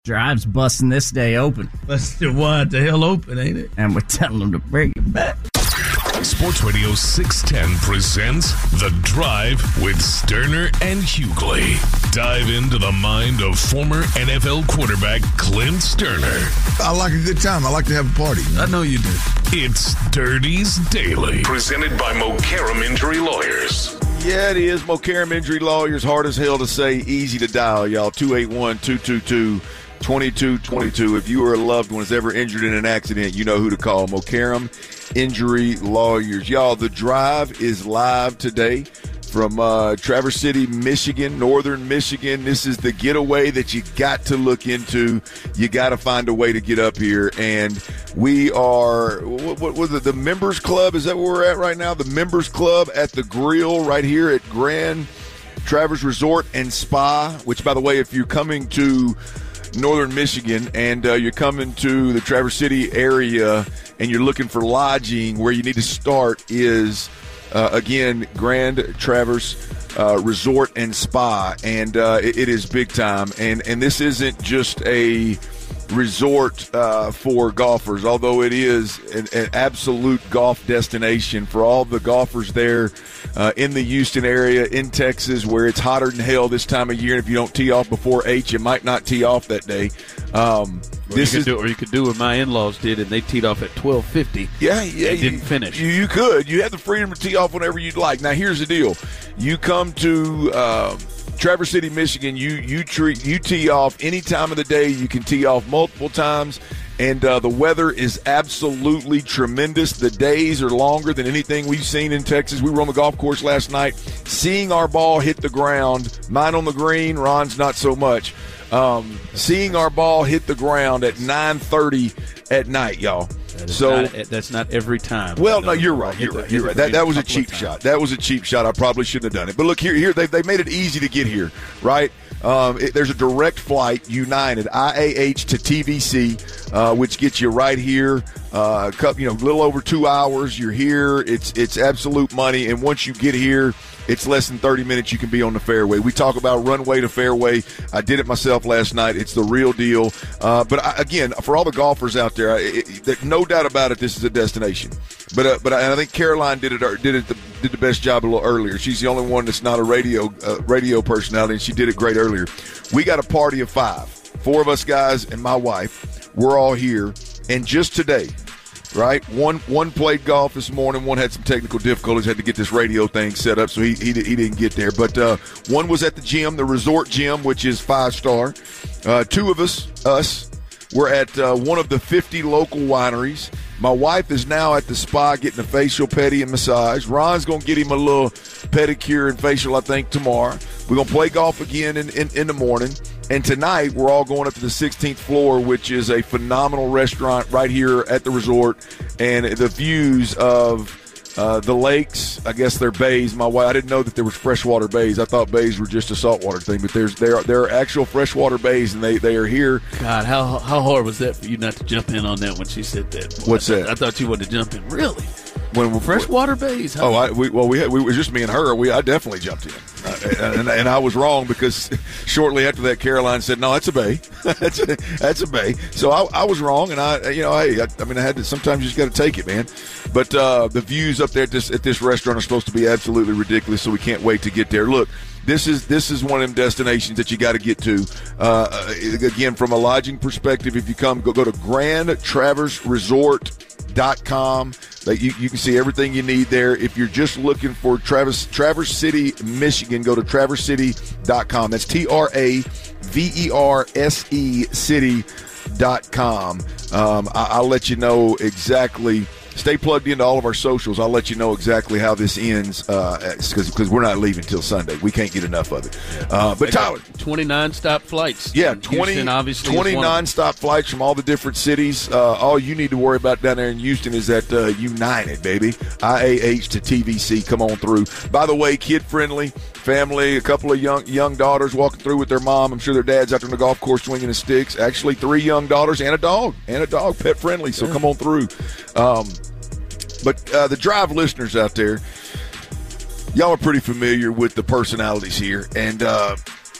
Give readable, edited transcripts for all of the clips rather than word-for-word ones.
Drive's busting this day open. Busted what the hell open, ain't it? And we're telling them to bring it back. Sports Radio 610 presents The Drive with Sterner and Hughley. Dive into the mind of former NFL quarterback Clint Sterner. I like a good time. I like to have a party. I know you do. It's Dirties Daily, presented by Mokaram Injury Lawyers. Yeah, it is. Mokaram Injury Lawyers, hard as hell to say, easy to dial, y'all. 281-222-2222. If you or a loved one is ever injured in an accident, you know who to call. Mokaram Injury Lawyers. Y'all, The Drive is live today from Traverse City, Michigan, northern Michigan. This is the getaway that you got to look into. You got to find a way to get up here. And we are, what was it, the Members Club? Is that where we're at right now? The Members Club at the Grill right here at Grand Traverse Resort and Spa, which, by the way, if you're coming to northern Michigan and you're coming to the Traverse City area and you're looking for lodging, where you need to start is again, Grand Traverse Resort and Spa, and it is big time. And this isn't just a resort for golfers, although it is an absolute golf destination for all the golfers there in the Houston area, in Texas, where it's hotter than hell this time of year. And if you don't tee off before 8, you might not tee off that day. You could do what my in-laws did, and they teed off at 12:50. Yeah, they didn't finish. You could. You have the freedom to tee off whenever you'd like. Now, here's the deal: you come to Traverse City, Michigan. You tee off any time of the day. You can tee off multiple times, and the weather is absolutely tremendous. The days are longer than anything we've seen in Texas. We were on the golf course last night, seeing our ball hit the ground. Mine on the green, Ron's not so much. Seeing our ball hit the ground at 9:30 at night, y'all. That's not every time. Well, no, you're right. You're right. That was a cheap shot. That was a cheap shot. I probably shouldn't have done it. But look, here they made it easy to get here, right? There's a direct flight, United, IAH to TVC, which gets you right here. A little over 2 hours. You're here. It's absolute money. And once you get here, it's less than 30 minutes. You can be on the fairway. We talk about runway to fairway. I did it myself last night. It's the real deal. Again, for all the golfers out there, no doubt about it, this is a destination. But I think Caroline did the best job a little earlier. She's the only one that's not a radio personality, and she did it great earlier. We got a party of 5, 4 of us guys and my wife. We're all here, and just today, right? One played golf this morning. One had some technical difficulties, had to get this radio thing set up, so he didn't get there. But one was at the gym, the resort gym, which is 5-star. 2 of us were at one of the 50 local wineries. My wife is now at the spa getting a facial, pedi, and massage. Ron's going to get him a little pedicure and facial, I think, tomorrow. We're going to play golf again in the morning. And tonight, we're all going up to the 16th floor, which is a phenomenal restaurant right here at the resort. And the views of the lakes, I guess they're bays. I didn't know that there was freshwater bays. I thought bays were just a saltwater thing, but there are actual freshwater bays, and they are here. God, how hard was that for you not to jump in on that when she said that? What's that? I thought you wanted to jump in. Really? When freshwater bays? It was just me and her. I definitely jumped in, and I was wrong, because shortly after that, Caroline said, "No, that's a bay. that's a bay." So I was wrong, and I had to. Sometimes you just got to take it, man. But the views up there at this restaurant are supposed to be absolutely ridiculous, so we can't wait to get there. Look, this is one of them destinations that you got to get to. Again, from a lodging perspective, if you come, go to GrandTraverseResort.com. You can see everything you need there. If you're just looking for Traverse City, Michigan, go to TraverseCity.com. That's TraverSE City.com. I'll let you know exactly. Stay plugged into all of our socials. I'll let you know exactly how this ends, because we're not leaving till Sunday. We can't get enough of it. But Tyler, 20 non-stop flights. Yeah, 20 non-stop flights from all the different cities. All you need to worry about down there in Houston is that United, baby. IAH to TVC. Come on through. By the way, kid-friendly family, a couple of young daughters walking through with their mom. I'm sure their dad's out on the golf course swinging his sticks. Actually, 3 young daughters and a dog, pet-friendly. So come on through. But the Drive listeners out there, y'all are pretty familiar with the personalities here. And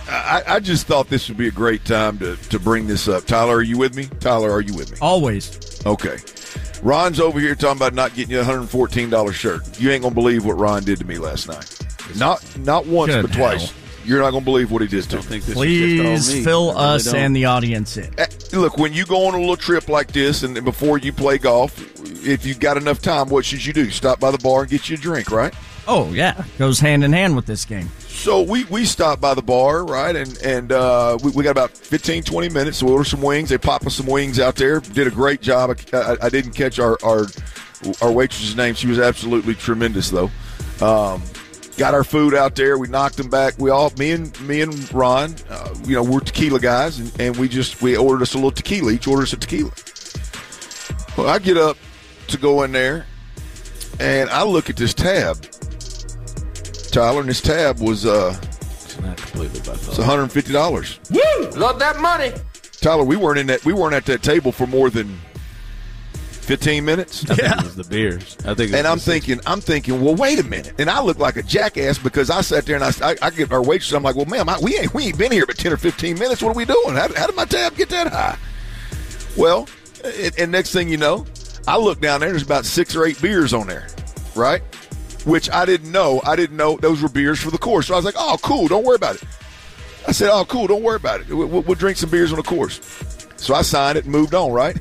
I just thought this would be a great time to bring this up. Tyler, are you with me? Always. Okay. Ron's over here talking about not getting you a $114 shirt. You ain't going to believe what Ron did to me last night. Not once, Good but twice. hell. You're not going to believe what he did to me. Please fill us and the audience in. Look, when you go on a little trip like this and before you play golf, if you've got enough time, what should you do? Stop by the bar and get you a drink, right? Oh, yeah. Goes hand in hand with this game. So we stopped by the bar, right, and we got about 15, 20 minutes. So we ordered some wings. They popped us some wings out there. Did a great job. I didn't catch our waitress's name. She was absolutely tremendous, though. Got our food out there. We knocked them back. Me and Ron, we're tequila guys, and we ordered us a little tequila. Each ordered us a tequila. Well, I get up to go in there, and I look at this tab, Tyler, and this tab was it's not completely by it's $150. Woo! Love that money. Tyler, we weren't at that table for more than 15 minutes. I think it was the beers. I'm thinking, well, wait a minute. And I look like a jackass because I sat there and I get our waitress. I'm like, well, ma'am, we ain't been here but 10 or 15 minutes. What are we doing? How did my tab get that high? Well, and next thing you know, I look down there. There's about 6 or 8 beers on there, right? Which I didn't know. I didn't know those were beers for the course. So I was like, oh, cool. Don't worry about it. I said, oh, cool. Don't worry about it. We'll drink some beers on the course. So I signed it and moved on, right?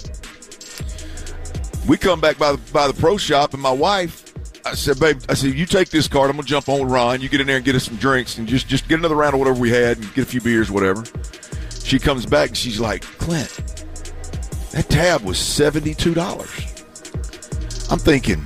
We come back by the pro shop, and my wife, I said, babe, you take this card. I'm going to jump on with Ron. You get in there and get us some drinks and just get another round of whatever we had and get a few beers, whatever. She comes back, and she's like, Clint, that tab was $72. I'm thinking,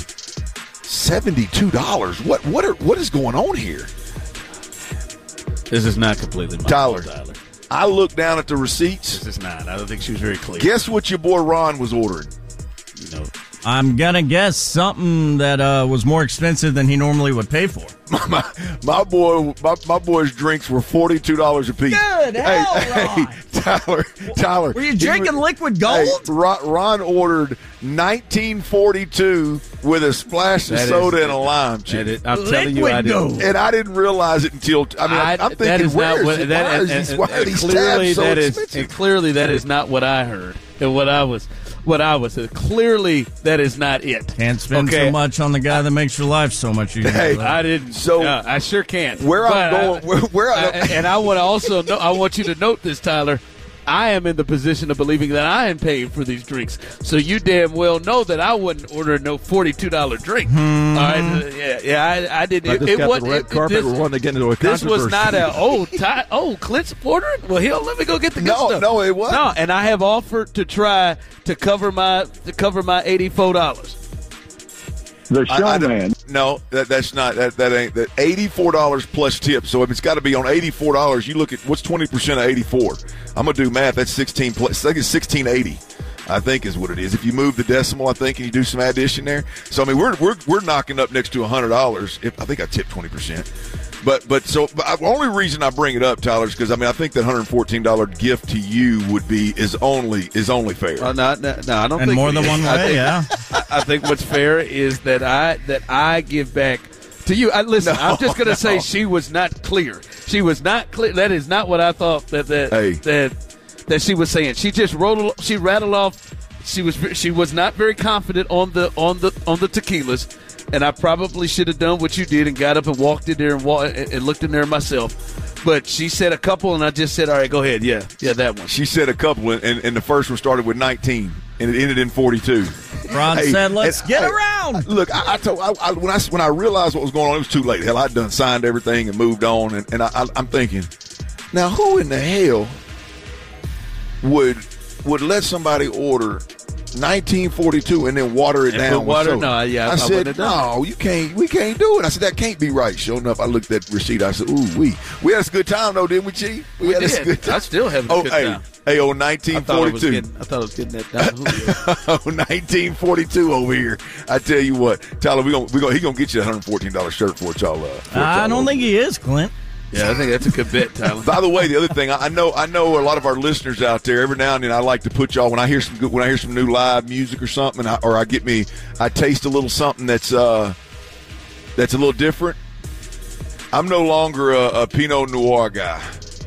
$72? What is going on here? This is not completely my fault, Tyler. I look down at the receipts. This is not. I don't think she was very clear. Guess what your boy Ron was ordering? I'm gonna guess something that was more expensive than he normally would pay for. My boy's drinks were $42 a piece. Good hell, Ron. Tyler. Were you drinking liquid gold? Hey, Ron ordered 1942 with a splash of soda and a lime chip. I'm telling you, I did. And I didn't realize it until I'm thinking, why are these tabs so expensive? And clearly that is not what I heard and what I was. Clearly, that is not it. Can't spend so much on the guy that makes your life so much easier. Hey, I didn't. So I sure can't. And I want to also know. I want you to note this, Tyler. I am in the position of believing that I am paying for these drinks. So you damn well know that I wouldn't order no $42 drink. All right, I didn't. I just got the red carpet. We're wanting to get into a This was not Clint's ordering. Well, let me go get the good stuff. No, it wasn't. No, and I have offered to try to cover my $84. The showman. No, that's not that ain't that $84 plus tips. So if it's got to be on $84, you look at what's 20% of 84. I'm gonna do math. That's 16 plus. I think it's $16.80. I think is what it is. If you move the decimal, I think, and you do some addition there. So I mean, we're knocking up next to $100. I think I tipped 20%. But the only reason I bring it up, Tyler, is because I think that $114 gift to you is only fair. No, I don't. And think more than one way, yeah. I think what's fair is that I give back to you. Listen, I'm just going to say she was not clear. She was not clear. That is not what I thought that she was saying. She just rattled off. She was not very confident on the tequilas. And I probably should have done what you did and got up and walked in there and looked in there myself. But she said a couple, and I just said, all right, go ahead. Yeah, that one. She said a couple, and the first one started with 19, and it ended in 42. Ron said, let's get around. Look, when I realized what was going on, it was too late. Hell, I'd done signed everything and moved on, and I'm thinking, now who in the hell would let somebody order 1942 and then water it down with soda? I said, no, you can't. We can't do it. I said, that can't be right. Sure enough, I looked at that receipt. I said, ooh, we had a good time though, didn't we, Chief? We had a good time. I still have a good time. Hey, 1942. I thought I was getting that down. 1942 over here. I tell you what, Tyler, he gonna get you a $114 shirt for y'all. I don't think he is, Clint. Yeah, I think that's a good bet, Tyler. By the way, the other thing, I know a lot of our listeners out there. Every now and then, I like to put y'all when I hear some new live music or something, I taste a little something that's a little different. I'm no longer a Pinot Noir guy.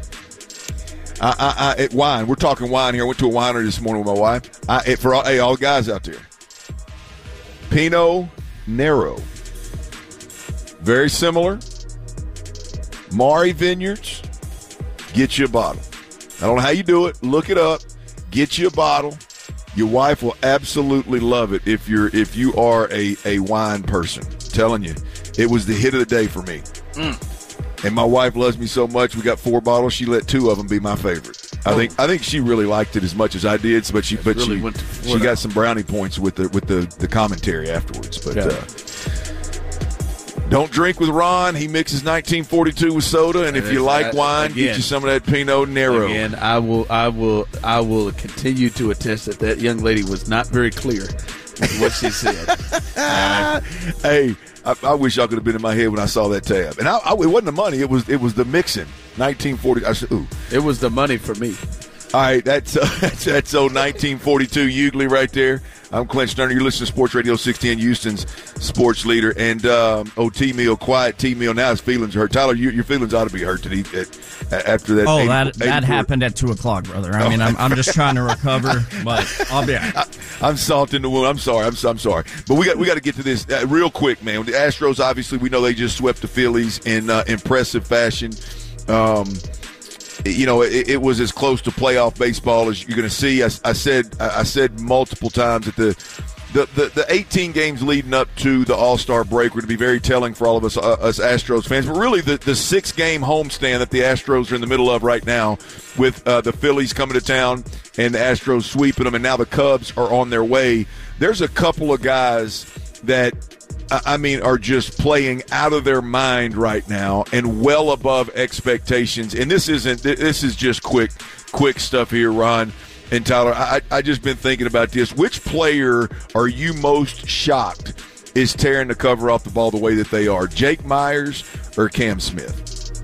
Wine. We're talking wine here. I went to a winery this morning with my wife. For all guys out there, Pinot Nero, very similar. Maury Vineyards, get you a bottle. I don't know how you do it. Look it up. Get you a bottle. Your wife will absolutely love it if you are a wine person. I'm telling you, it was the hit of the day for me. And my wife loves me so much. We got 4 bottles. She let 2 of them be my favorite. I think she really liked it as much as I did. But she got some brownie points with the commentary afterwards. But don't drink with Ron. He mixes 1942 with soda, and if you like wine, get you some of that Pinot Nero. Again, I will continue to attest that young lady was not very clear with what she said. Hey, I wish y'all could have been in my head when I saw that tab. And it wasn't the money; it was the mixing. 1940. I said, ooh, it was the money for me. All right, that's old 1942 Hughley right there. I'm Clint Sterner. You're listening to Sports Radio 610, Houston's sports leader. And, T-Meal, quiet T-Meal. Now his feelings are hurt. Tyler, your feelings ought to be hurt after that. Oh, that happened at 2 o'clock, brother. I mean, I'm just trying to recover, but I'll be all right. I'm salt in the wound. I'm sorry. I'm sorry. But we got to get to this real quick, man. The Astros, obviously, we know they just swept the Phillies in impressive fashion. It was as close to playoff baseball as you're going to see. I said multiple times that the 18 games leading up to the All-Star break were going to be very telling for all of us Astros fans. But really, the 6-game homestand that the Astros are in the middle of right now, with the Phillies coming to town and the Astros sweeping them, and now the Cubs are on their way. There's a couple of guys that are just playing out of their mind right now and well above expectations. And this is just quick stuff here, Ron and Tyler. I just been thinking about this. Which player are you most shocked is tearing the cover off the ball the way that they are? Jake Myers or Cam Smith?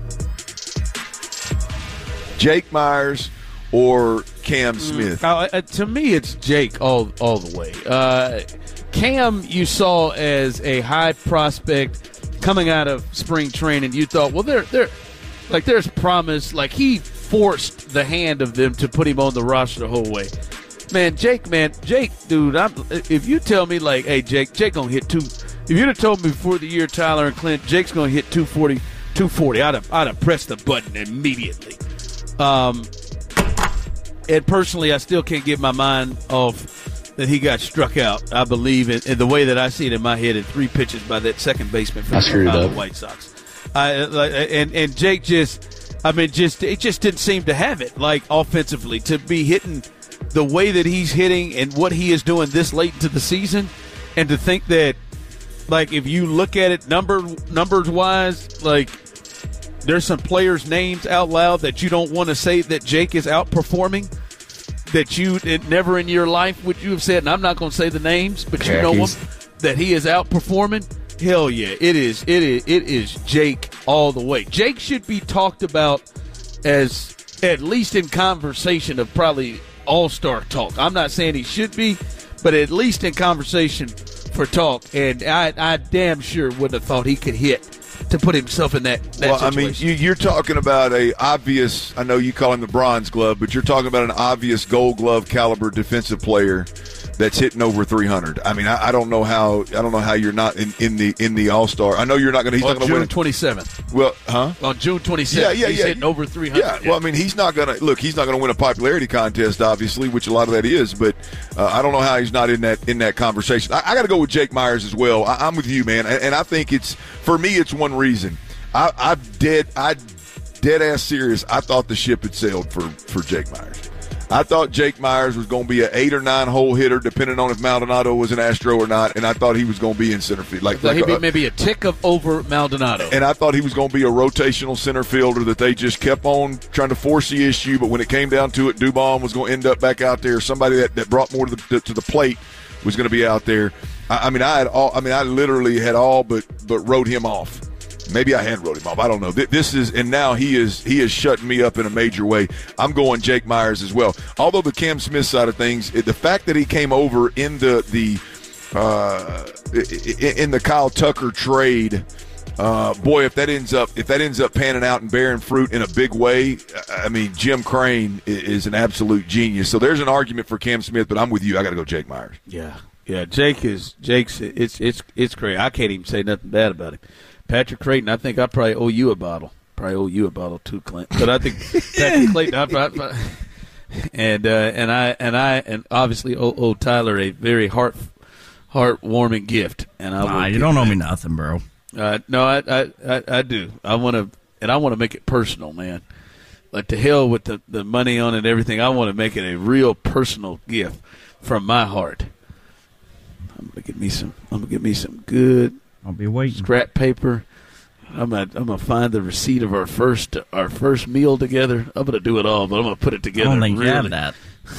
Jake Myers or Cam Smith? To me, it's Jake all the way. Cam, you saw as a high prospect coming out of spring training. You thought, well, there's promise. Like, he forced the hand of them to put him on the roster the whole way. Jake, dude. If you tell me, like, hey, Jake gonna hit 2. If you'd have told me before the year, Tyler and Clint, Jake's gonna hit 240, I'd have pressed the button immediately. And personally, I still can't get my mind off that he got struck out. I believe in the way that I see it in my head in 3 pitches by that second baseman for the Chicago White Sox. And Jake it just didn't seem to have it, like, offensively, to be hitting the way that he's hitting and what he is doing this late into the season, and to think that, like, if you look at it numbers wise, like, there's some players' names out loud that you don't want to say that Jake is outperforming, that you never in your life would you have said, and I'm not going to say the names, but you know him, that he is outperforming. Hell yeah, it is Jake all the way. Jake should be talked about as, at least in conversation of probably all-star talk. I'm not saying he should be, but at least in conversation for talk. And I damn sure wouldn't have thought he could hit to put himself in that situation. I mean, you're talking about a obvious, I know you call him the Bronze Glove, but you're talking about an obvious Gold Glove caliber defensive player that's hitting over 300. I mean, I don't know how you're not in the All-Star. I know you're not going to. He's not going to win. On June 27th. Well, huh? On June 27th. He's hitting over 300. Yeah. Well, I mean, he's not going to win a popularity contest, obviously, which a lot of that is. But I don't know how he's not in that conversation. I got to go with Jake Myers as well. I'm with you, man, and I think for me it's one reason. I dead ass serious. I thought the ship had sailed for Jake Myers. I thought Jake Myers was going to be an 8 or 9 hole hitter, depending on if Maldonado was an Astro or not, and I thought he was going to be in center field. He'd be maybe a tick over Maldonado. And I thought he was going to be a rotational center fielder that they just kept on trying to force the issue, but when it came down to it, Dubon was going to end up back out there. Somebody that brought more to the plate was going to be out there. I literally had all but wrote him off. Maybe I had wrote him off. I don't know. And now he is shutting me up in a major way. I'm going Jake Myers as well. Although the Cam Smith side of things, the fact that he came over in the Kyle Tucker trade boy, if that ends up panning out and bearing fruit in a big way, I mean, Jim Crane is an absolute genius. So there's an argument for Cam Smith, but I'm with you. I got to go Jake Myers. Yeah, Jake's it's crazy. I can't even say nothing bad about him. Patrick Creighton, I think I probably owe you a bottle. Probably owe you a bottle too, Clint. But I think Patrick Clayton, and obviously owe Tyler a very heartwarming gift. And you don't owe me nothing, bro. No, I do. I want to make it personal, man. Like, to hell with the money on it and everything. I want to make it a real personal gift from my heart. I'm gonna get me some good. I'll be waiting. Scrap paper. I'm gonna find the receipt of our first meal together. I'm gonna do it all, but I'm gonna put it together. I don't think you have that.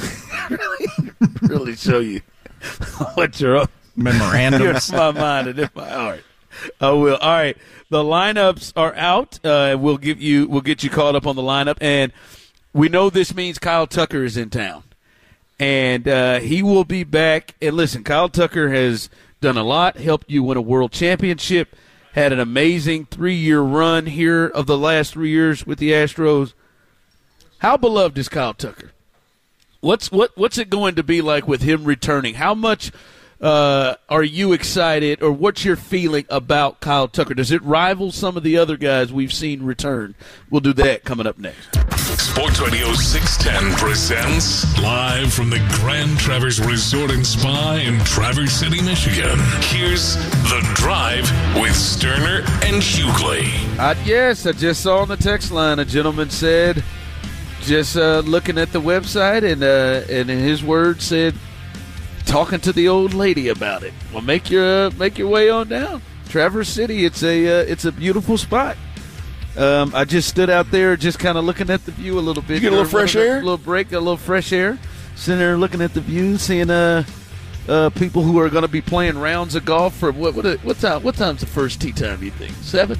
really show you what your memorandums in my mind and in my heart. I will. All right, the lineups are out. We'll get you caught up on the lineup, and we know this means Kyle Tucker is in town. And he will be back. And listen, Kyle Tucker has done a lot, helped you win a world championship, had an amazing 3-year run here of the last 3 years with the Astros. How beloved is Kyle Tucker? What's it going to be like with him returning? How much are you excited, or what's your feeling about Kyle Tucker? Does it rival some of the other guys we've seen return? We'll do that coming up next. Sports Radio 610 presents live from the Grand Traverse Resort and Spa in Traverse City, Michigan. Here's The Drive with Sterner and Hughley. Yes, I just saw on the text line a gentleman said, just looking at the website, and in his words said, talking to the old lady about it. Well, make your way on down. Traverse City, it's a beautiful spot. I just stood out there just kind of looking at the view a little bit. You get a little fresh air? A little break, a little fresh air. Sitting there looking at the view, seeing people who are going to be playing rounds of golf. For what time's the first tee time, you think? 7?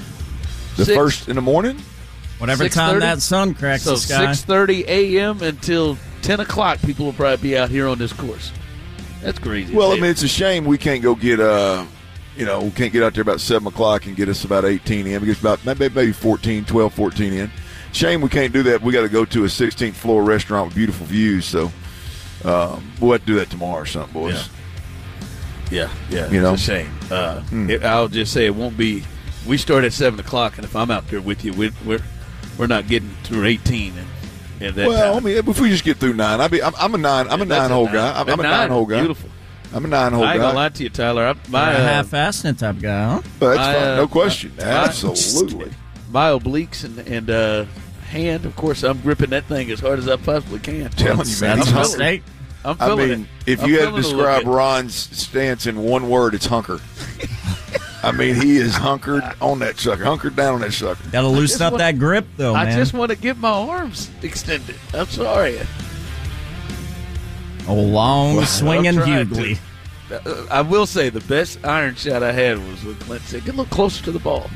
The 6? First in the morning? Whatever time that sun cracks the sky. 6:30 a.m. until 10 o'clock, people will probably be out here on this course. That's crazy. Well, I mean, it's a shame we can't go get we can't get out there about 7 o'clock and get us about 18 in. We get about maybe 14 in. Shame we can't do that. We got to go to a 16th floor restaurant with beautiful views. So we'll have to do that tomorrow or something, boys. Yeah. It's a shame. I'll just say it won't be. We start at 7 o'clock, and if I'm out there with you, we're not getting through 18. And that time. I mean, if we just get through 9, I'm a 9. I'm a 9-hole guy. I'm a 9-hole guy. Beautiful. I'm a 9-hole guy. I ain't gonna lie to you, Tyler. I'm a half-assed type guy, huh? But that's fine. No question. Absolutely. My obliques and hand, of course, I'm gripping that thing as hard as I possibly can. Telling you, man. That's a mistake. I'm feeling it. If you had to describe Ron's stance in one word, it's hunker. I mean, he is hunkered on that sucker, hunkered down on that sucker. Got to loosen up that grip, though, man. I just want to get my arms extended. I'm sorry. A long swinging Hughley. I will say the best iron shot I had was when Clint said, "Get a little closer to the ball."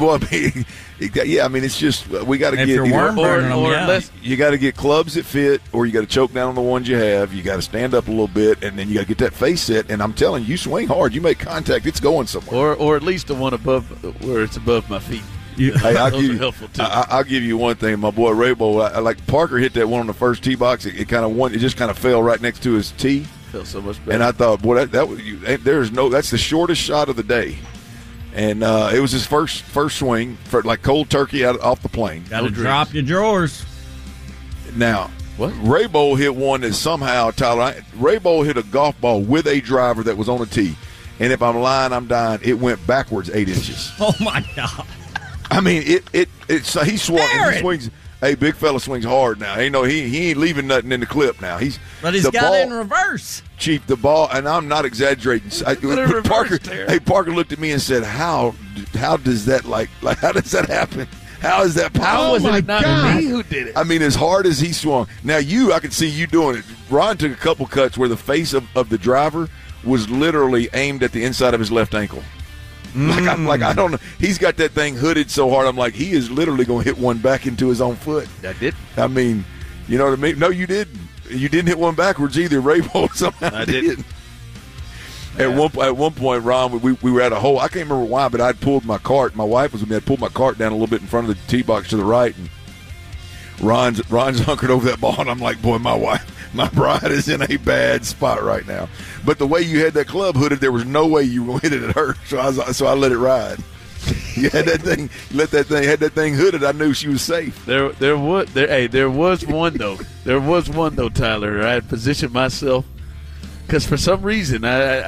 I mean, it's just we got to get you got to get clubs that fit, or you got to choke down on the ones you have. You got to stand up a little bit, and then you got to get that face set. And I'm telling you, swing hard. You make contact, it's going somewhere. Or at least the one above where it's above my feet. Hey, I'll give you one thing, my boy Raybo. I like Parker hit that one on the first tee box. It just kind of fell right next to his tee. Feels so much better. And I thought, boy, that's the shortest shot of the day. And it was his first swing for like cold turkey off the plane. Got to drop your drawers. Now, Raybo hit one that somehow, Tyler, Raybo hit a golf ball with a driver that was on a tee. And if I'm lying, I'm dying. It went backwards 8 inches. Oh my God! I mean, he swings. Hey, big fella swings hard now. He ain't leaving nothing in the clip now. He's got it in reverse. Chief, the ball, and I'm not exaggerating. Parker looked at me and said, "How does that how does that happen? How is that possible?" How was it not me who did it? I mean, as hard as he swung. Now I can see you doing it. Ron took a couple cuts where the face of the driver was literally aimed at the inside of his left ankle. I don't know. He's got that thing hooded so hard. I'm like, he is literally going to hit one back into his own foot. I did. I mean, you know what I mean? No, you didn't. You didn't hit one backwards either. Raybo somehow I didn't. At one point, Ron, we were at a hole. I can't remember why, but I'd pulled my cart. My wife was with me. I'd pulled my cart down a little bit in front of the tee box to the right, and Ron's hunkered over that ball, and I'm like, boy, my bride is in a bad spot right now. But the way you had that club hooded, there was no way you were going to hit it at her, so I let it ride. You had that thing, had that thing hooded. I knew she was safe. There was one though. There was one though, Tyler. I had positioned myself because for some reason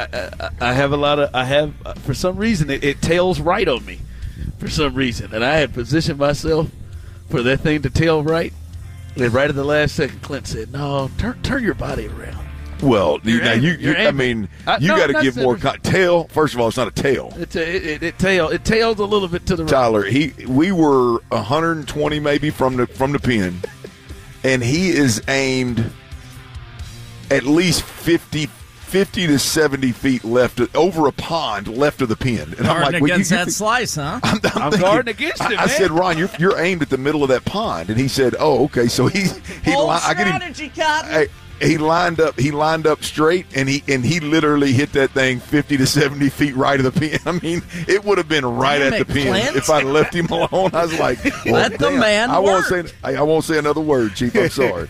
for some reason it tails right on me for some reason, and I had positioned myself for that thing to tail right. And right at the last second, Clint said, "No, turn your body around." Well, you got to give more tail. First of all, it's not a tail. It tails a little bit to the right. Tyler, we were 120 maybe from the pin, and he is aimed at least 50 to 70 feet left over a pond left of the pin. And I'm like, against that slice, huh? I'm guarding against it, man. I said, Ron, you're aimed at the middle of that pond, and he said, "Oh, okay." So he strategy, Cotton. He lined up straight, and he literally hit that thing 50 to 70 feet right of the pin. I mean, it would have been right at the pin if I'd left him alone. I was like, let the man work. I won't say another word, Chief. I'm sorry.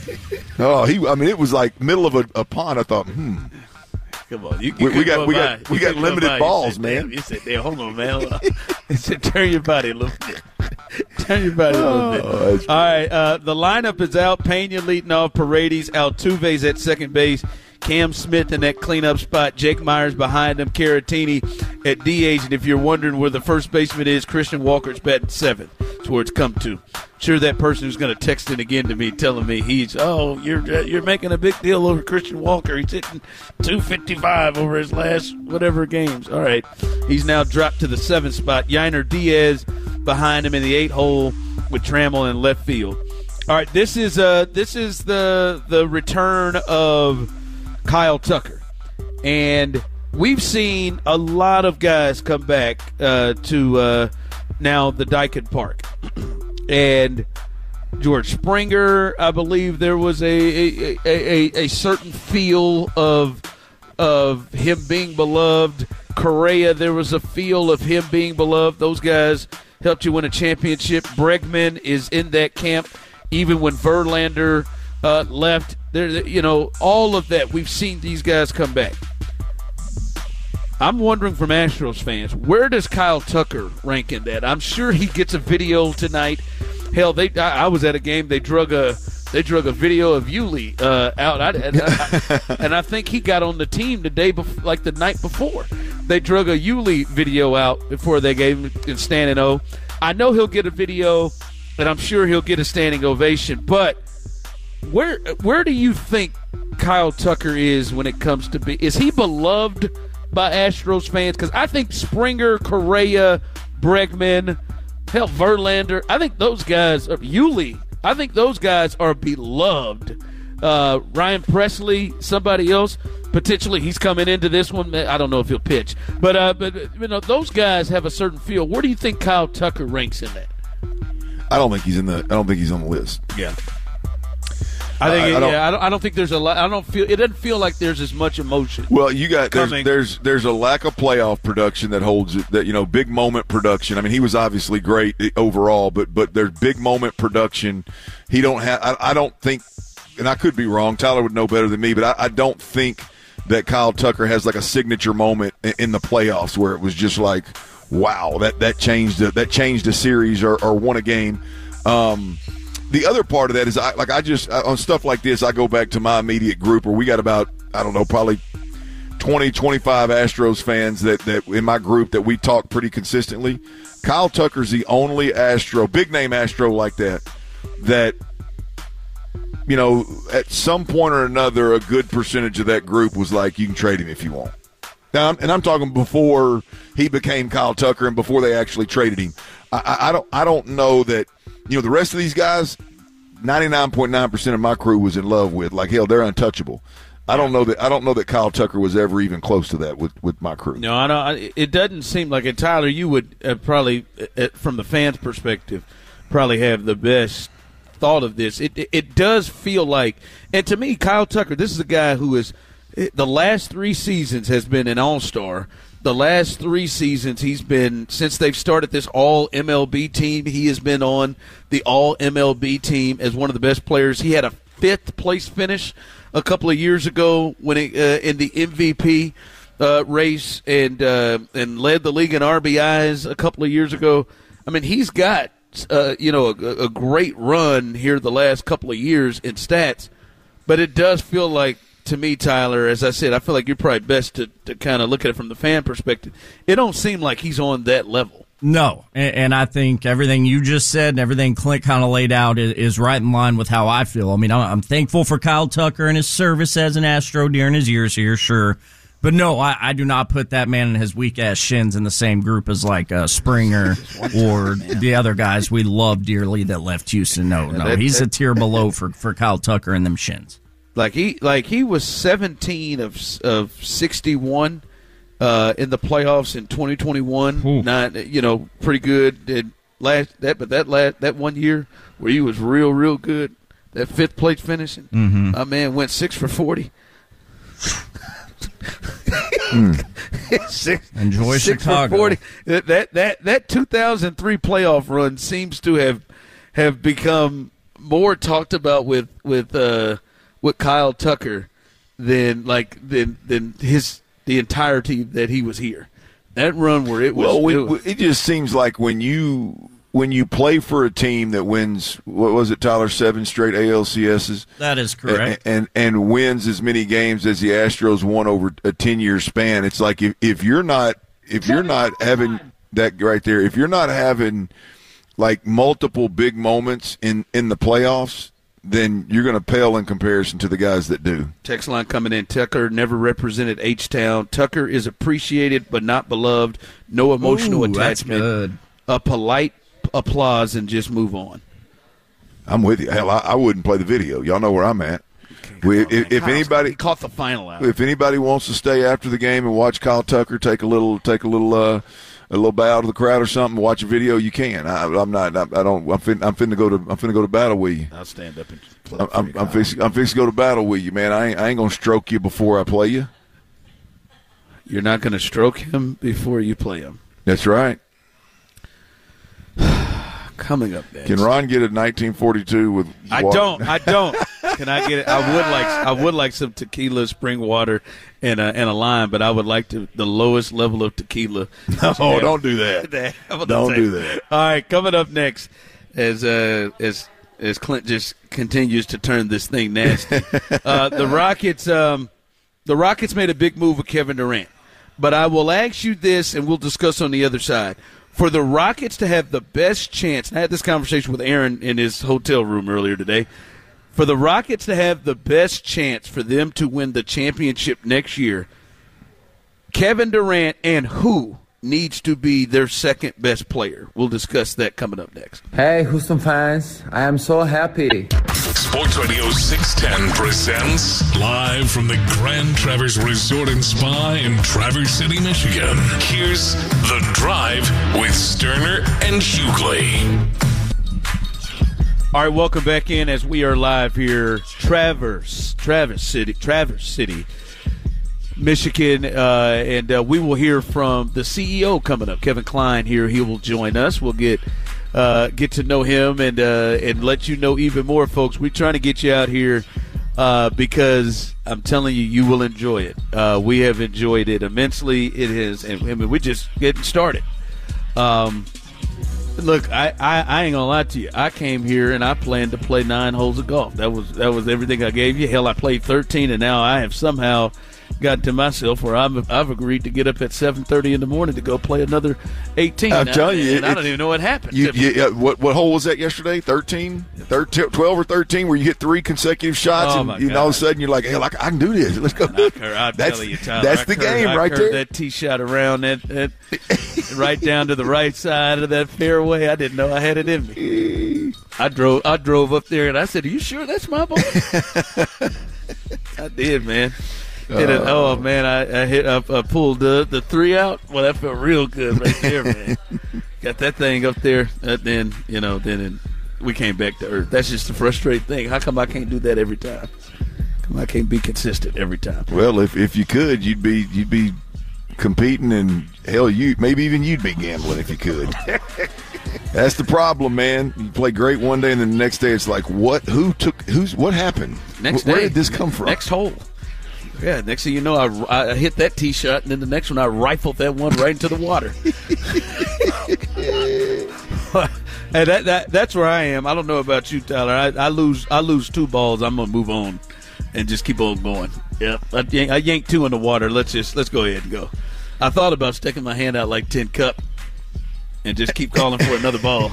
It was like middle of a pond. I thought, Come on, we got limited balls, man. You said, "Damn, hold on, man." He said, "Turn your body a little bit." Turn your body a little bit. All right, the lineup is out. Pena leading off. Paredes. Altuve's at second base. Cam Smith in that cleanup spot. Jake Myers behind him. Caratini at DH. And if you're wondering where the first baseman is, Christian Walker's batting seventh. That's where it's come to. Sure, that person who's going to text it again to me telling me you're making a big deal over Christian Walker. He's hitting 255 over his last whatever games. All right, he's now dropped to the seventh spot. Yainer Diaz behind him in the 8 hole with Trammell in left field. All right, this is the return of Kyle Tucker, and we've seen a lot of guys come back to now the Daikin Park. And George Springer, I believe there was a certain feel of him being beloved. Correa, there was a feel of him being beloved. Those guys helped you win a championship. Bregman is in that camp. Even when Verlander left, all of that, we've seen these guys come back. I'm wondering from Astros fans, where does Kyle Tucker rank in that? I'm sure he gets a video tonight. Hell, I was at a game. They drug a video of Yuli out, and I think he got on the team the night before. They drug a Yuli video out before they gave him a standing O. I know he'll get a video, and I'm sure he'll get a standing ovation. But where do you think Kyle Tucker is when it comes to is he beloved by Astros fans? Because I think Springer, Correa, Bregman, hell, Verlander, I think those guys are Yuli. I think those guys are beloved. Ryan Presley, somebody else, potentially he's coming into this one. I don't know if he'll pitch, but those guys have a certain feel. Where do you think Kyle Tucker ranks in that? I don't think he's on the list. Yeah. I don't think there's a lot. It doesn't feel like there's as much emotion. Well, there's a lack of playoff production that holds it. That big moment production. I mean, he was obviously great overall, but there's big moment production. He don't have. I don't think, and I could be wrong. Tyler would know better than me, but I don't think that Kyle Tucker has like a signature moment in the playoffs where it was just like, wow, that changed a series or won a game. The other part of that is on stuff like this, I go back to my immediate group where we got about, I don't know, probably 20, 25 Astros fans that in my group that we talk pretty consistently. Kyle Tucker's the only big name Astro like that, at some point or another, a good percentage of that group was like, you can trade him if you want. Now, and I'm talking before he became Kyle Tucker and before they actually traded him. I don't know that, the rest of these guys, 99.9% of my crew was in love with. Like, hell, they're untouchable. I don't know that Kyle Tucker was ever even close to that with my crew. No, I don't. It doesn't seem like it. Tyler, you would probably, from the fans' perspective, probably have the best thought of this. It does feel like, and to me, Kyle Tucker, this is a guy who is the last 3 seasons has been an all-star. The last 3 seasons he's been, since they've started this all-MLB team, he has been on the all-MLB team as one of the best players. He had a 5th-place finish a couple of years ago when in the MVP race and led the league in RBIs a couple of years ago. I mean, he's got a great run here the last couple of years in stats, but it does feel like, to me, Tyler, as I said, I feel like you're probably best to kind of look at it from the fan perspective. It don't seem like he's on that level. No, and I think everything you just said and everything Clint kind of laid out is right in line with how I feel. I mean, I'm thankful for Kyle Tucker and his service as an Astro during his years here, sure. But no, I do not put that man and his weak-ass shins in the same group as like Springer or the other guys we love dearly that left Houston. No, he's a tier below for Kyle Tucker and them shins. Like he was 17 of 61 in the playoffs in 2021. Ooh. Not pretty good. That 1 year where he was real good. That 5th place finishing. Mm-hmm. My man went 6 for 40. Enjoy 6 Chicago. For 40. That 2003 playoff run seems to have become more talked about with Kyle Tucker than the entirety that he was here. That run where it was. It just seems like when you play for a team that wins, what was it, Tyler, 7 straight ALCSs? That is correct. And wins as many games as the Astros won over a 10-year span. It's like if you're not having that right there, if you're not having like multiple big moments in the playoffs, then you're going to pale in comparison to the guys that do. Text line coming in. Tucker never represented H-Town. Tucker is appreciated but not beloved. No emotional attachment. That's good. A polite applause and just move on. I'm with you. Hell, I wouldn't play the video. Y'all know where I'm at. If anybody caught the final out, if anybody wants to stay after the game and watch Kyle Tucker take a little bow to the crowd or something, watch a video, you can. I'm finna go to battle with you. I'll stand up and play. I'm fixing to go to battle with you, man. I ain't gonna stroke you before I play you. You're not gonna stroke him before you play him. That's right. Coming up next. Can Ron get a 1942 with water? I don't. Can I get it? I would like some tequila, spring water, and a lime, but I would like the lowest level of tequila. No, don't do that. Don't do that. All right, coming up next, as Clint just continues to turn this thing nasty. The Rockets made a big move with Kevin Durant, but I will ask you this, and we'll discuss on the other side. For the Rockets to have the best chance, and I had this conversation with Aaron in his hotel room earlier today, for the Rockets to have the best chance for them to win the championship next year, Kevin Durant and who needs to be their second best player? We'll discuss that coming up next. Hey, Houston fans, I am so happy. Sports Radio 610 presents live from the Grand Traverse Resort and Spa in Traverse City, Michigan. Here's The Drive with Sterner and Hughley. All right, welcome back in as we are live here, Traverse City, Michigan, and we will hear from the CEO coming up, Kevin Klein. Here, he will join us. We'll get to know him and let you know even more, folks. We're trying to get you out here because I'm telling you, you will enjoy it. We have enjoyed it immensely. It is, and I mean, we're just getting started. Look, I ain't gonna lie to you. I came here and I planned to play 9 holes of golf. That was everything I gave you. Hell, I played 13, and now I have somehow gotten to myself where I've agreed to get up at 7:30 in the morning to go play another 18. I'm telling you, I don't even know what happened. What hole was that yesterday? 13, 12 or 13, where you hit 3 consecutive shots, and all of a sudden you're like, hey, I can do this. Let's go. I'm telling you, Tyler, that's the game right there. That tee shot around that right down to the right side of that fairway. I didn't know I had it in me. I drove up there and I said, "Are you sure that's my ball?" I did, man. I pulled the 3 out. Well, that felt real good right there, man. Got that thing up there. Then we came back to earth. That's just the frustrating thing. How come I can't do that every time? I can't be consistent every time. Well, if you could, you'd be competing, and hell, maybe even you'd be gambling if you could. That's the problem, man. You play great one day, and then the next day it's like, what happened? Where did this come from? Next hole. Yeah, next thing you know, I hit that tee shot, and then the next one I rifled that one right into the water. And that's where I am. I don't know about you, Tyler. I lose 2 balls. I'm gonna move on and just keep on going. Yeah, I yanked 2 in the water. Let's go ahead and go. I thought about sticking my hand out like Tin Cup and just keep calling for another ball.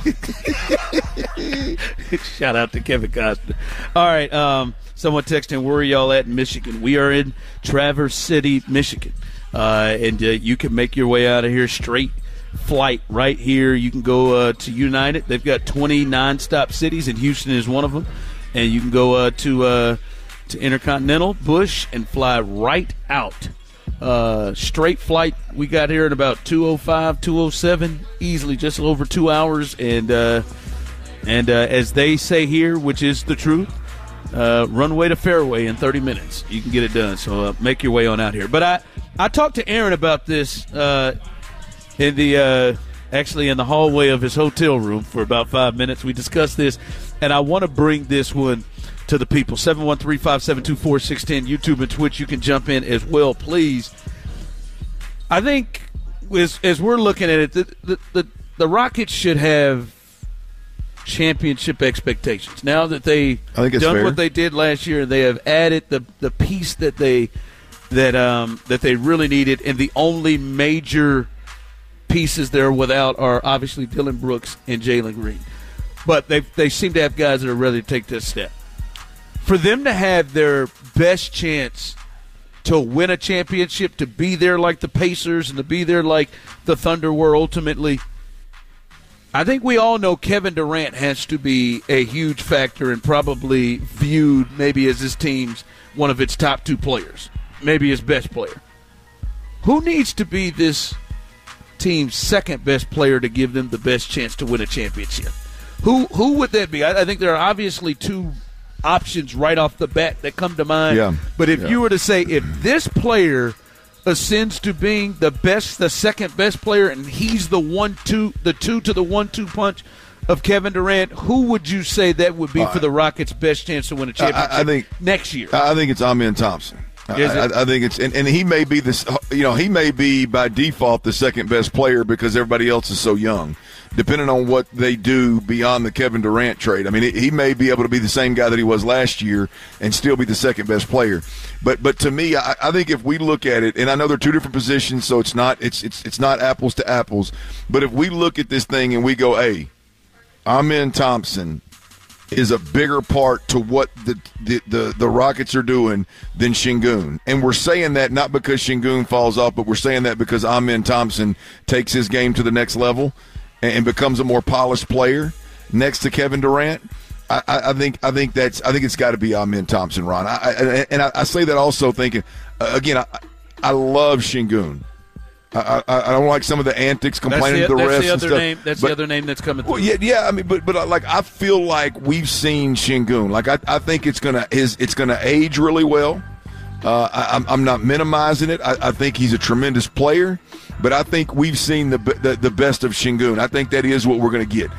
Shout out to Kevin Costner. All right, someone texting, where are y'all at in Michigan? We are in Traverse City, Michigan, and you can make your way out of here straight flight right here. You can go to United. They've got 20 nonstop cities, and Houston is one of them. And you can go to Intercontinental, Bush, and fly right out. Straight flight we got here in about 2:05, 2:07, easily just over 2 hours. And as they say here, which is the truth, runway to fairway in 30 minutes. You can get it done. So make your way on out here. But I talked to Aaron about this in the hallway of his hotel room for about 5 minutes. We discussed this, and I want to bring this one to the people. 713-572-4610, YouTube and Twitch. You can jump in as well, please. I think as we're looking at it, the Rockets should have championship expectations. Now that they've done what they did last year, they have added the piece that they really needed, and the only major pieces they're without are obviously Dylan Brooks and Jalen Green. But they seem to have guys that are ready to take this step. For them to have their best chance to win a championship, to be there like the Pacers and to be there like the Thunder were ultimately, I think we all know Kevin Durant has to be a huge factor and probably viewed maybe as his team's one of its top 2 players, maybe his best player. Who needs to be this team's second best player to give them the best chance to win a championship? Who would that be? I think there are obviously 2 options right off the bat that come to mind. Yeah. But if you were to say, if this player ascends to being the second best player, and he's the 2 to the 1-2 punch of Kevin Durant, who would you say that would be for the Rockets' best chance to win a championship I think, next year? I think it's Amen Thompson. I think it's and he may be this. He may be by default the second best player because everybody else is so young. Depending on what they do beyond the Kevin Durant trade, I mean, he may be able to be the same guy that he was last year and still be the second best player. But to me, I think if we look at it, and I know they're 2 different positions, so it's not apples to apples. But if we look at this thing and we go, hey, Amen Thompson is a bigger part to what the Rockets are doing than Şengün. And we're saying that not because Şengün falls off, but we're saying that because Amen Thompson takes his game to the next level and becomes a more polished player next to Kevin Durant. I think it's got to be Amen Thompson, Ron. I say that also thinking, again, I love Şengün. I don't like some of the antics, complaining to the refs and stuff. That's the other name that's coming through. Well, yeah. I mean, but like I feel like we've seen Şengün. Like I think it's gonna age really well. I'm not minimizing it. I think he's a tremendous player, but I think we've seen the best of Şengün. I think that is what we're going to get.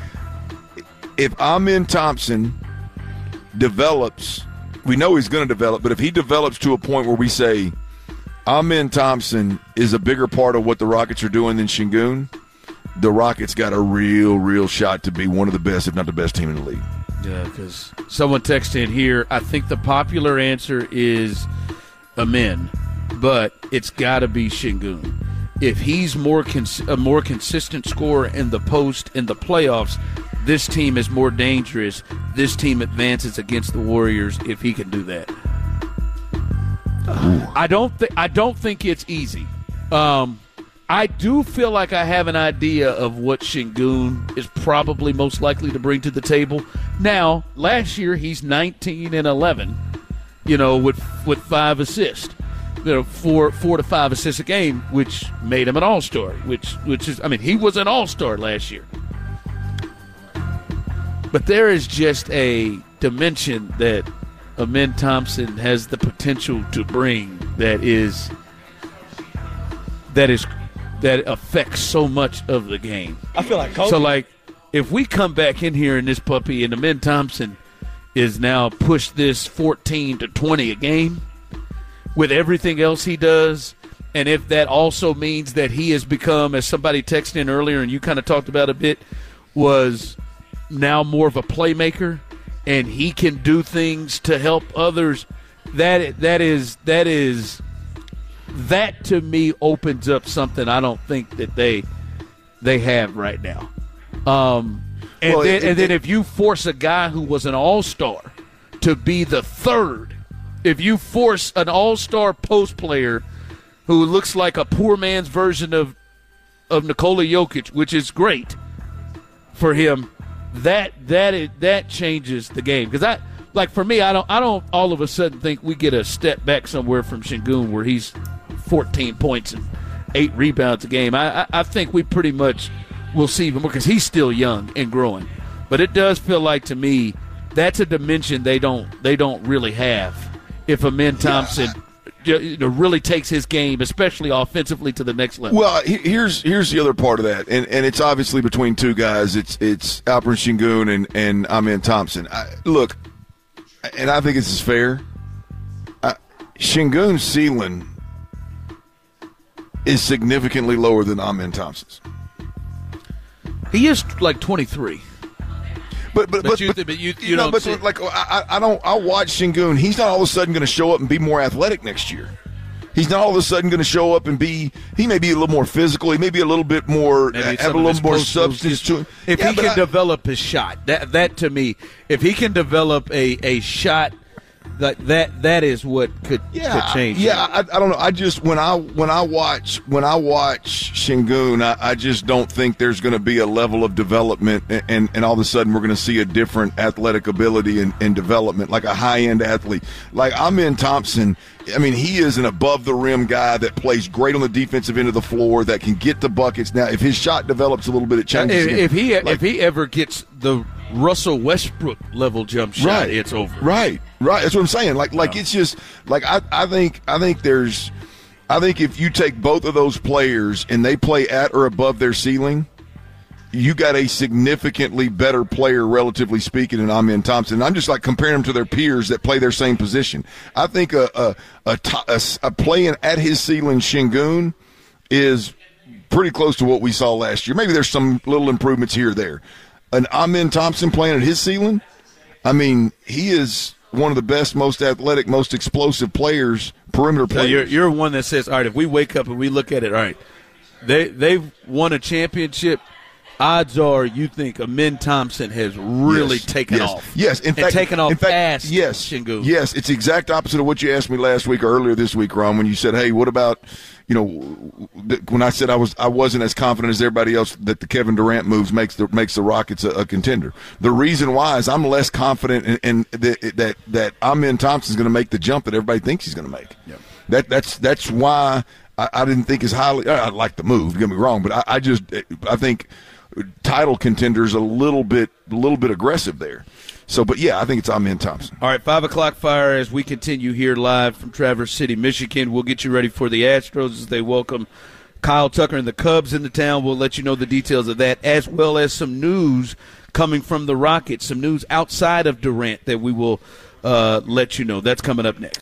If Amen Thompson develops, we know he's going to develop, but if he develops to a point where we say Amen Thompson is a bigger part of what the Rockets are doing than Şengün, the Rockets got a real shot to be one of the best, if not the best team in the league. Yeah, because someone texted in here, I think the popular answer is Amen, but it's got to be Şengün. If he's a more consistent scorer in the post, in the playoffs, this team is more dangerous. This team advances against the Warriors if he can do that. I don't think it's easy. I do feel like I have an idea of what Şengün is probably most likely to bring to the table. Now, last year he's 19 and 11, with 5 assists, 4 to 5 assists a game, which made him an all-star. Which is, I mean, he was an all-star last year. But there is just a dimension that Amen Thompson has the potential to bring that affects so much of the game. I feel like Kobe. So, like, if we come back in here in this puppy and Amen Thompson is now pushed this 14 to 20 a game with everything else he does, and if that also means that he has become, as somebody texted in earlier and you kind of talked about a bit, was now more of a playmaker and he can do things to help others, that to me opens up something I don't think that they have right now. Then if you force a guy who was an all-star to be the third, if you force an all-star post player who looks like a poor man's version of Nikola Jokic, which is great for him, that changes the game. Because for me, I don't all of a sudden think we get a step back somewhere from Şengün where he's 14 points and 8 rebounds a game. I think we pretty much will see even more because he's still young and growing. But it does feel like to me that's a dimension they don't really have if Amen Thompson really takes his game, especially offensively, to the next level. Well, here's the other part of that, and it's obviously between two guys. It's Alperen Şengün and Amen Thompson. Look, and I think this is fair. Şengün's ceiling is significantly lower than Amen Thompson's. He is like 23. But I watch Şengün. He's not all of a sudden going to show up and be more athletic next year. He's not all of a sudden going to show up and he may be a little more physical. He may be a little bit more, have a little more substance to him. If he can develop his shot, that to me, if he can develop a shot, that is what could change. Yeah, I don't know. I just when I watch Şengün, I just don't think there's going to be a level of development, and all of a sudden we're going to see a different athletic ability and development, like a high end athlete. Like Amen Thompson, I mean, he is an above the rim guy that plays great on the defensive end of the floor, that can get the buckets. Now, if his shot develops a little bit, it changes. If he ever gets the Russell Westbrook level jump shot, it's over. Right. That's what I'm saying. It's just like I think if you take both of those players and they play at or above their ceiling, you got a significantly better player, relatively speaking, than Amen Thompson. And I'm just comparing them to their peers that play their same position. I think a playing at his ceiling Şengün is pretty close to what we saw last year. Maybe there's some little improvements here or there. An Amen Thompson playing at his ceiling, I mean, he is one of the best, most athletic, most explosive players, perimeter players. You're one that says, all right, if we wake up and we look at it, all right, they've won a championship. Odds are you think Amen Thompson has really taken off. Yes, in fact, past Şengün. Yes, it's the exact opposite of what you asked me last week or earlier this week, Ron, when you said, hey, what about, when I said I wasn't as confident as everybody else that the Kevin Durant moves makes the Rockets a contender. The reason why is I'm less confident in that Amen Thompson's going to make the jump that everybody thinks he's going to make. Yep. That's why I didn't think as highly. I like the move. Don't get me wrong, but I think title contenders a little bit aggressive there. So, but yeah, I think it's Amen Thompson. All right, 5 o'clock fire as we continue here live from Traverse City, Michigan. We'll get you ready for the Astros as they welcome Kyle Tucker and the Cubs into town. We'll let you know the details of that, as well as some news coming from the Rockets, some news outside of Durant that we will let you know. That's coming up next.